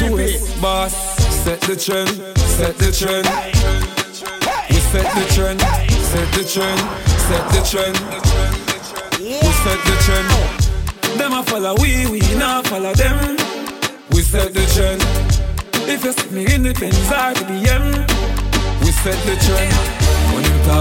to West. Boss, set the trend, set the trend. We set the trend, set the trend, set the trend. We set the trend. Them a follow we not follow them. We set the trend. If you see me in the Benz or the BM, we set the trend. When you talk